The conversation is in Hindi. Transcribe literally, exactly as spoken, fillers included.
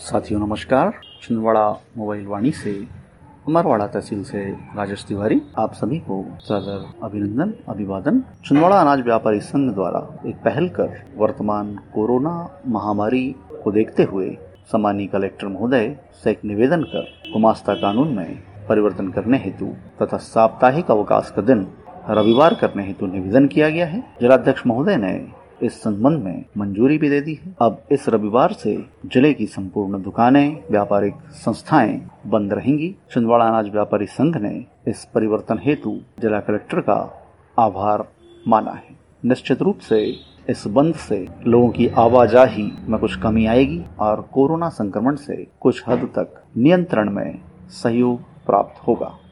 साथियों नमस्कार। छिंदवाड़ा मोबाइल वाणी से अमरवाड़ा तहसील से राजेश तिवारी आप सभी को सादर अभिनंदन अभिवादन। छिंदवाड़ा अनाज व्यापारी संघ द्वारा एक पहल कर वर्तमान कोरोना महामारी को देखते हुए सम्मानीय कलेक्टर महोदय से एक निवेदन कर गुमास्ता कानून में परिवर्तन करने हेतु तथा साप्ताहिक अवकाश का दिन रविवार करने हेतु निवेदन किया गया है। जिलाध्यक्ष महोदय ने इस संबंध में मंजूरी भी दे दी है। अब इस रविवार से जिले की संपूर्ण दुकानें, व्यापारिक संस्थाएं बंद रहेंगी। छिंदवाड़ा अनाज व्यापारी संघ ने इस परिवर्तन हेतु जिला कलेक्टर का आभार माना है। निश्चित रूप से इस बंद से लोगों की आवाजाही में कुछ कमी आएगी और कोरोना संक्रमण से कुछ हद तक नियंत्रण में सहयोग प्राप्त होगा।